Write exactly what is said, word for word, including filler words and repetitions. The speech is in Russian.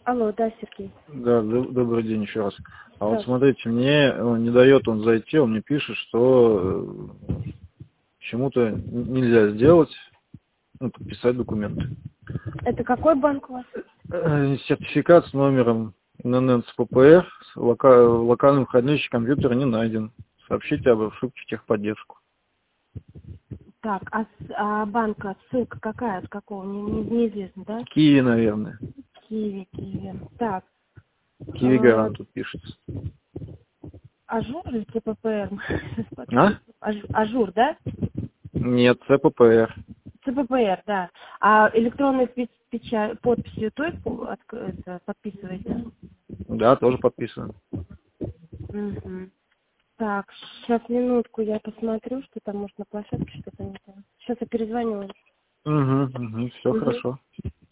Алло, да, Сергей. Да, д- добрый день еще раз. А вот Да. смотрите, мне он не дает он зайти, он мне пишет, что э, почему-то н- нельзя сделать, ну, подписать документы. Это какой банк у вас? Э, Сертификат с номером эн эн эн цэ пэ пэ эр с лока- локальным хранилищем компьютера не найден. Сообщите об ошибке в техподдержку. Так, а, с- а банка, ссылка какая, от какого, не, не- неизвестно, да? Киви, наверное. Киви, Киви. Так, Киви э, гарант тут пишется. Ажур или цэ пэ пэ эр? А? Аж- Ажур, да? Нет, цэ пэ пэ эр. цэ пэ пэ эр, да. А электронной пе- печа- подписью той по- отк- это, подписываете? Да, тоже подписан. Мгм. Так, сейчас минутку, я посмотрю, что там может на площадке что-то не так. Сейчас я перезвоню. Угу, угу, все Угу. хорошо.